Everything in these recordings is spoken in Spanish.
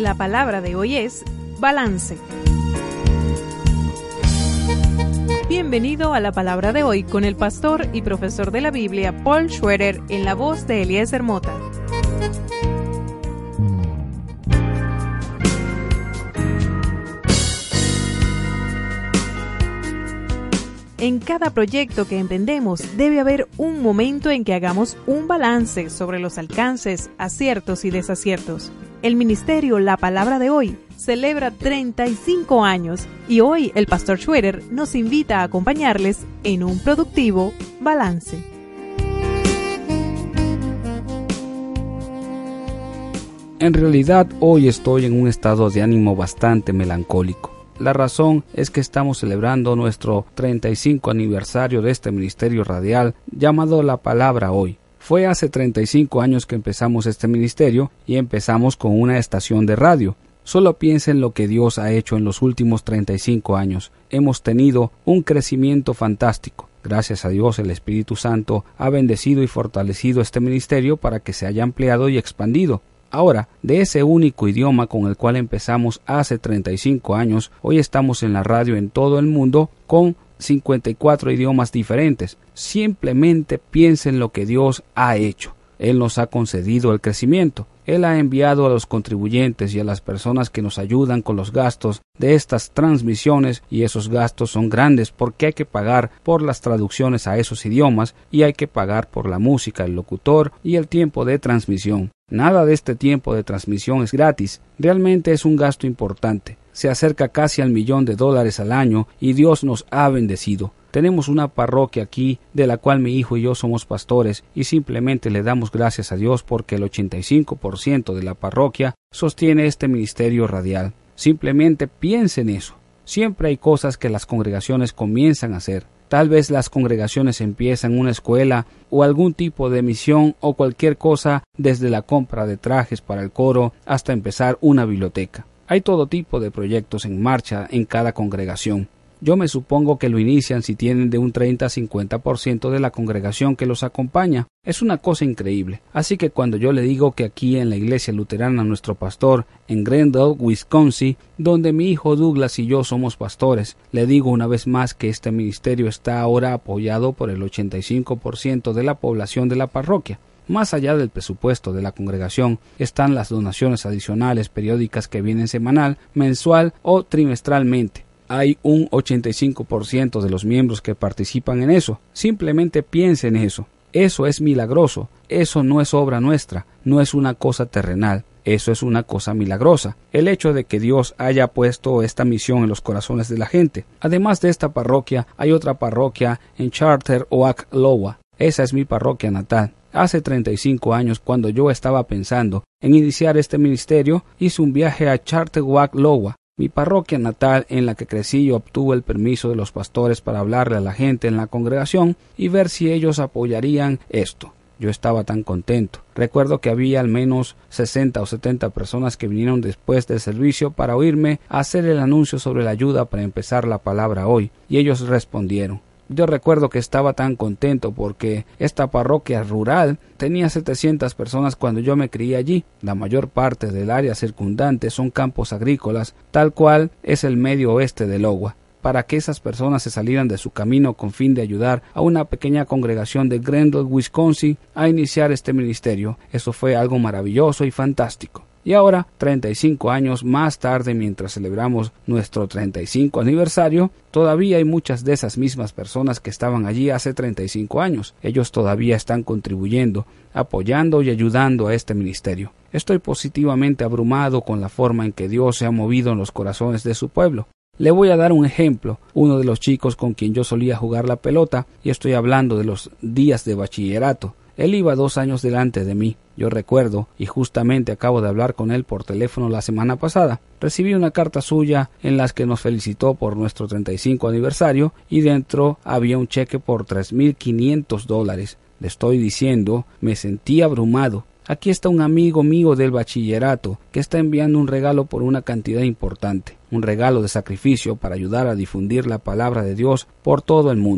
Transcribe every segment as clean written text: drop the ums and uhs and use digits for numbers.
La palabra de hoy es balance. Bienvenido a La palabra de hoy con el pastor y profesor de la Biblia Paul Schroeder en la voz de Eliezer Mota. En cada proyecto que emprendemos debe haber un momento en que hagamos un balance sobre los alcances, aciertos y desaciertos. El ministerio La Palabra de Hoy celebra 35 años y hoy el pastor Schroeder nos invita a acompañarles en un productivo balance. En realidad hoy estoy en un estado de ánimo bastante melancólico. La razón es que estamos celebrando nuestro 35 aniversario de este ministerio radial llamado La Palabra Hoy. Fue hace 35 años que empezamos este ministerio y empezamos con una estación de radio. Solo piensen lo que Dios ha hecho en los últimos 35 años. Hemos tenido un crecimiento fantástico. Gracias a Dios, el Espíritu Santo ha bendecido y fortalecido este ministerio para que se haya ampliado y expandido. Ahora, de ese único idioma con el cual empezamos hace 35 años, hoy estamos en la radio en todo el mundo con 54 idiomas diferentes. Simplemente piensen lo que Dios ha hecho. Él nos ha concedido el crecimiento. Él ha enviado a los contribuyentes y a las personas que nos ayudan con los gastos de estas transmisiones, y esos gastos son grandes porque hay que pagar por las traducciones a esos idiomas y hay que pagar por la música, el locutor y el tiempo de transmisión. Nada de este tiempo de transmisión es gratis. Realmente es un gasto importante. Se acerca casi al $1,000,000 al año y Dios nos ha bendecido. Tenemos una parroquia aquí de la cual mi hijo y yo somos pastores y simplemente le damos gracias a Dios porque el 85% de la parroquia sostiene este ministerio radial. Simplemente piensen eso. Siempre hay cosas que las congregaciones comienzan a hacer. Tal vez las congregaciones empiezan una escuela o algún tipo de misión o cualquier cosa, desde la compra de trajes para el coro hasta empezar una biblioteca. Hay todo tipo de proyectos en marcha en cada congregación. Yo me supongo que lo inician si tienen de un 30 a 50% de la congregación que los acompaña. Es una cosa increíble. Así que cuando yo le digo que aquí en la iglesia luterana nuestro pastor en Grendel, Wisconsin, donde mi hijo Douglas y yo somos pastores, le digo una vez más que este ministerio está ahora apoyado por el 85% de la población de la parroquia. Más allá del presupuesto de la congregación están las donaciones adicionales periódicas que vienen semanal, mensual o trimestralmente. Hay un 85% de los miembros que participan en eso. Simplemente piensen en eso. Eso es milagroso. Eso no es obra nuestra. No es una cosa terrenal. Eso es una cosa milagrosa. El hecho de que Dios haya puesto esta misión en los corazones de la gente. Además de esta parroquia, hay otra parroquia en Charter Oak, Iowa. Esa es mi parroquia natal. Hace 35 años, cuando yo estaba pensando en iniciar este ministerio, hice un viaje a Charter Oak, Iowa. Mi parroquia natal en la que crecí, y obtuvo el permiso de los pastores para hablarle a la gente en la congregación y ver si ellos apoyarían esto. Yo estaba tan contento. Recuerdo que había al menos 60 o 70 personas que vinieron después del servicio para oírme hacer el anuncio sobre la ayuda para empezar la palabra hoy, y ellos respondieron. Yo recuerdo que estaba tan contento porque esta parroquia rural tenía 700 personas cuando yo me crié allí. La mayor parte del área circundante son campos agrícolas, tal cual es el medio oeste de Iowa. Para que esas personas se salieran de su camino con fin de ayudar a una pequeña congregación de Grendel, Wisconsin, a iniciar este ministerio, eso fue algo maravilloso y fantástico. Y ahora, 35 años más tarde, mientras celebramos nuestro 35 aniversario, todavía hay muchas de esas mismas personas que estaban allí hace 35 años. Ellos todavía están contribuyendo, apoyando y ayudando a este ministerio. Estoy positivamente abrumado con la forma en que Dios se ha movido en los corazones de su pueblo. Le voy a dar un ejemplo. Uno de los chicos con quien yo solía jugar la pelota, y estoy hablando de los días de bachillerato. Él iba 2 años delante de mí. Yo recuerdo, y justamente acabo de hablar con él por teléfono la semana pasada, recibí una carta suya en la que nos felicitó por nuestro 35 aniversario y dentro había un cheque por $3,500. Le estoy diciendo, me sentí abrumado. Aquí está un amigo mío del bachillerato que está enviando un regalo por una cantidad importante, un regalo de sacrificio para ayudar a difundir la palabra de Dios por todo el mundo.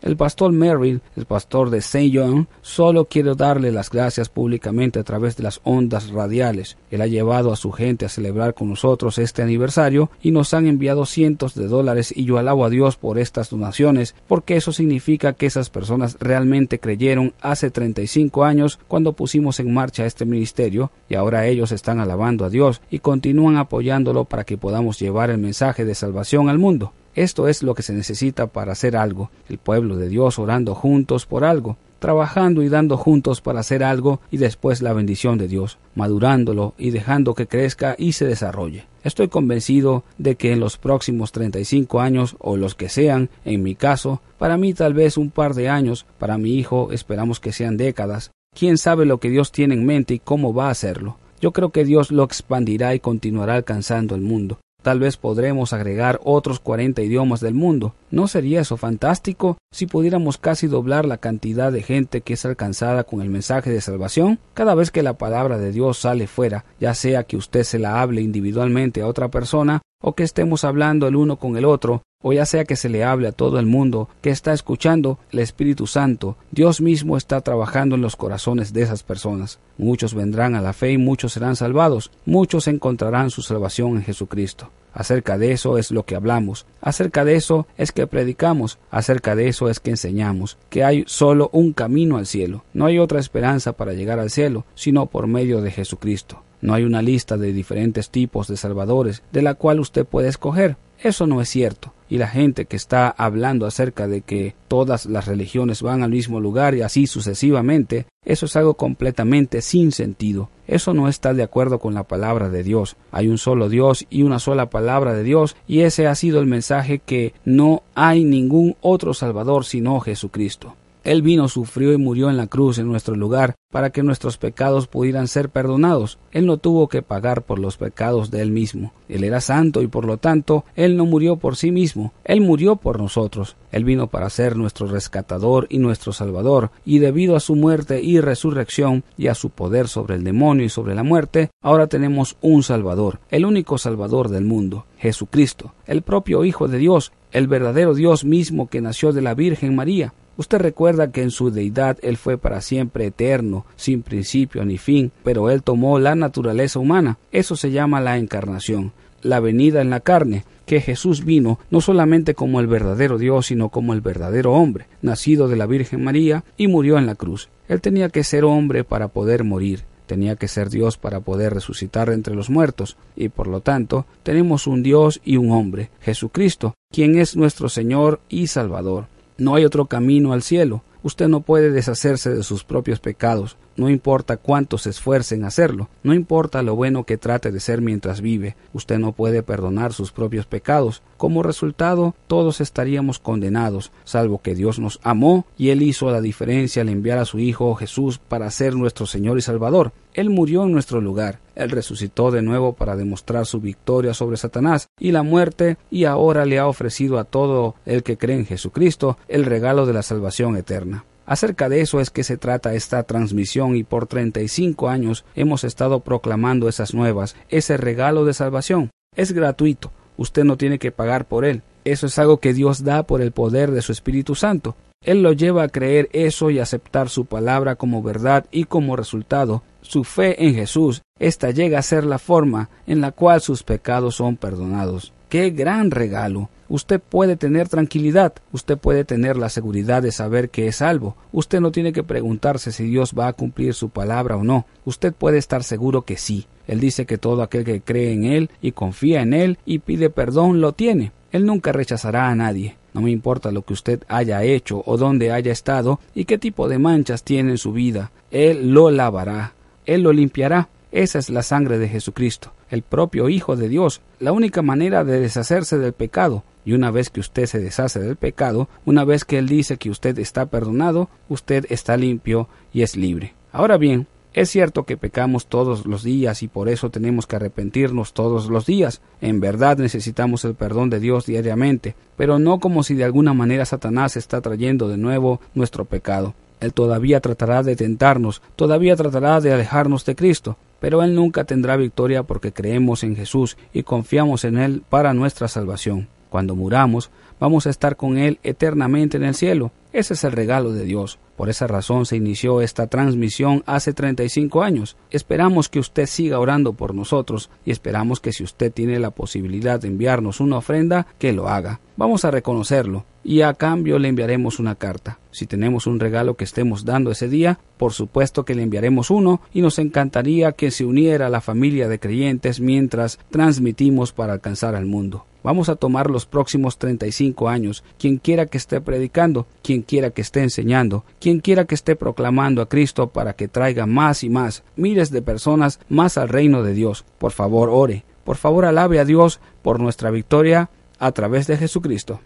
El pastor Merrill, el pastor de St. John, solo quiero darle las gracias públicamente a través de las ondas radiales. Él ha llevado a su gente a celebrar con nosotros este aniversario y nos han enviado cientos de dólares, y yo alabo a Dios por estas donaciones, porque eso significa que esas personas realmente creyeron hace 35 años cuando pusimos en marcha este ministerio, y ahora ellos están alabando a Dios y continúan apoyándolo para que podamos llevar el mensaje de salvación al mundo. Esto es lo que se necesita para hacer algo, el pueblo de Dios orando juntos por algo, trabajando y dando juntos para hacer algo, y después la bendición de Dios, madurándolo y dejando que crezca y se desarrolle. Estoy convencido de que en los próximos 35 años, o los que sean, en mi caso, para mí tal vez un par de años, para mi hijo esperamos que sean décadas, quién sabe lo que Dios tiene en mente y cómo va a hacerlo. Yo creo que Dios lo expandirá y continuará alcanzando el mundo. Tal vez podremos agregar otros 40 idiomas del mundo. ¿No sería eso fantástico si pudiéramos casi doblar la cantidad de gente que es alcanzada con el mensaje de salvación? Cada vez que la palabra de Dios sale fuera, ya sea que usted se la hable individualmente a otra persona, o que estemos hablando el uno con el otro, o ya sea que se le hable a todo el mundo que está escuchando, el Espíritu Santo, Dios mismo está trabajando en los corazones de esas personas. Muchos vendrán a la fe y muchos serán salvados, muchos encontrarán su salvación en Jesucristo. Acerca de eso es lo que hablamos, acerca de eso es que predicamos, acerca de eso es que enseñamos, que hay solo un camino al cielo. No hay otra esperanza para llegar al cielo, sino por medio de Jesucristo. No hay una lista de diferentes tipos de salvadores de la cual usted puede escoger. Eso no es cierto. Y la gente que está hablando acerca de que todas las religiones van al mismo lugar y así sucesivamente, eso es algo completamente sin sentido. Eso no está de acuerdo con la palabra de Dios. Hay un solo Dios y una sola palabra de Dios, y ese ha sido el mensaje, que no hay ningún otro Salvador sino Jesucristo. Él vino, sufrió y murió en la cruz en nuestro lugar para que nuestros pecados pudieran ser perdonados. Él no tuvo que pagar por los pecados de Él mismo. Él era santo y por lo tanto Él no murió por sí mismo. Él murió por nosotros. Él vino para ser nuestro rescatador y nuestro salvador, y debido a su muerte y resurrección y a su poder sobre el demonio y sobre la muerte, ahora tenemos un Salvador, el único Salvador del mundo, Jesucristo, el propio Hijo de Dios, el verdadero Dios mismo que nació de la Virgen María. Usted recuerda que en su deidad Él fue para siempre eterno, sin principio ni fin, pero Él tomó la naturaleza humana. Eso se llama la encarnación, la venida en la carne, que Jesús vino no solamente como el verdadero Dios, sino como el verdadero hombre, nacido de la Virgen María, y murió en la cruz. Él tenía que ser hombre para poder morir. Tenía que ser Dios para poder resucitar entre los muertos, y por lo tanto tenemos un Dios y un hombre, Jesucristo, quien es nuestro Señor y Salvador. No hay otro camino al cielo. Usted no puede deshacerse de sus propios pecados, no importa cuánto se esfuerce en hacerlo, no importa lo bueno que trate de ser mientras vive, usted no puede perdonar sus propios pecados. Como resultado, todos estaríamos condenados, salvo que Dios nos amó y Él hizo la diferencia al enviar a su Hijo Jesús para ser nuestro Señor y Salvador. Él murió en nuestro lugar, Él resucitó de nuevo para demostrar su victoria sobre Satanás y la muerte, y ahora le ha ofrecido a todo el que cree en Jesucristo el regalo de la salvación eterna. Acerca de eso es que se trata esta transmisión, y por 35 años hemos estado proclamando esas nuevas, ese regalo de salvación. Es gratuito, usted no tiene que pagar por él. Eso es algo que Dios da por el poder de su Espíritu Santo. Él lo lleva a creer eso y aceptar su palabra como verdad, y como resultado, su fe en Jesús. Esta llega a ser la forma en la cual sus pecados son perdonados. ¡Qué gran regalo! Usted puede tener tranquilidad, usted puede tener la seguridad de saber que es salvo. Usted no tiene que preguntarse si Dios va a cumplir su palabra o no. Usted puede estar seguro que sí. Él dice que todo aquel que cree en Él y confía en Él y pide perdón lo tiene. Él nunca rechazará a nadie. No me importa lo que usted haya hecho o dónde haya estado y qué tipo de manchas tiene en su vida. Él lo lavará. Él lo limpiará. Esa es la sangre de Jesucristo, el propio Hijo de Dios, la única manera de deshacerse del pecado. Y una vez que usted se deshace del pecado, una vez que Él dice que usted está perdonado, usted está limpio y es libre. Ahora bien, es cierto que pecamos todos los días y por eso tenemos que arrepentirnos todos los días. En verdad necesitamos el perdón de Dios diariamente, pero no como si de alguna manera Satanás está trayendo de nuevo nuestro pecado. Él todavía tratará de tentarnos, todavía tratará de alejarnos de Cristo, pero Él nunca tendrá victoria porque creemos en Jesús y confiamos en Él para nuestra salvación. Cuando muramos, vamos a estar con Él eternamente en el cielo. Ese es el regalo de Dios. Por esa razón se inició esta transmisión hace 35 años. Esperamos que usted siga orando por nosotros y esperamos que si usted tiene la posibilidad de enviarnos una ofrenda, que lo haga. Vamos a reconocerlo y a cambio le enviaremos una carta. Si tenemos un regalo que estemos dando ese día, por supuesto que le enviaremos uno y nos encantaría que se uniera a la familia de creyentes mientras transmitimos para alcanzar al mundo. Vamos a tomar los próximos 35 años. Quien quiera que esté predicando, quien quiera que esté enseñando, quien quiera que esté proclamando a Cristo para que traiga más y más, miles de personas más al reino de Dios. Por favor, ore. Por favor, alabe a Dios por nuestra victoria a través de Jesucristo.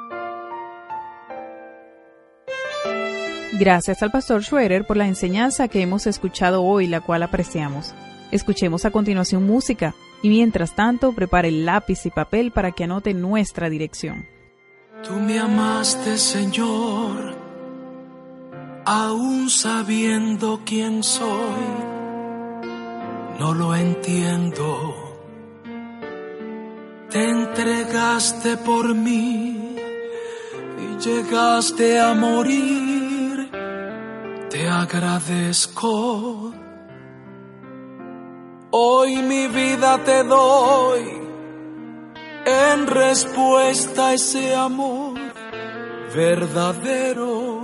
Gracias al pastor Schroeder por la enseñanza que hemos escuchado hoy, la cual apreciamos. Escuchemos a continuación música y mientras tanto prepare lápiz y papel para que anote nuestra dirección. Tú me amaste, Señor, aún sabiendo quién soy. No lo entiendo. Te entregaste por mí y llegaste a morir. Te agradezco. Hoy mi vida te doy en respuesta a ese amor verdadero.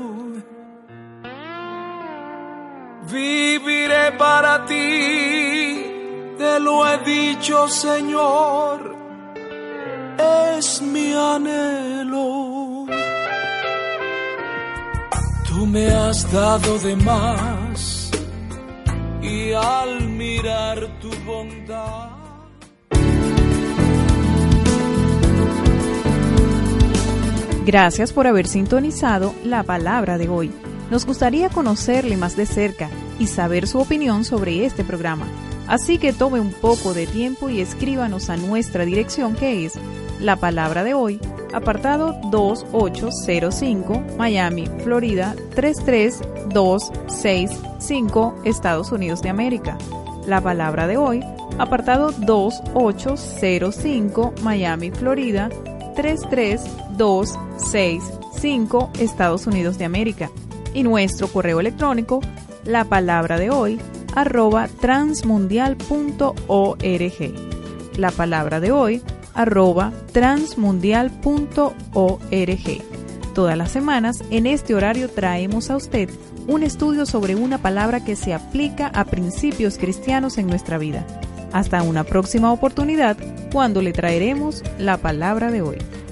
Viviré para ti, te lo he dicho, Señor, es mi anhelo. Tú me has dado de más y al mirar tu bondad. Gracias por haber sintonizado la palabra de hoy. Nos gustaría conocerle más de cerca y saber su opinión sobre este programa. Así que tome un poco de tiempo y escríbanos a nuestra dirección, que es La Palabra de Hoy, apartado 2805, Miami, Florida 33265, Estados Unidos de América. La Palabra de Hoy, apartado 2805, Miami, Florida 33265, Estados Unidos de América. Y nuestro correo electrónico, lapalabradehoy@transmundial.org. lapalabradehoy@transmundial.org. Todas las semanas, en este horario, traemos a usted un estudio sobre una palabra que se aplica a principios cristianos en nuestra vida. Hasta una próxima oportunidad, cuando le traeremos la palabra de hoy.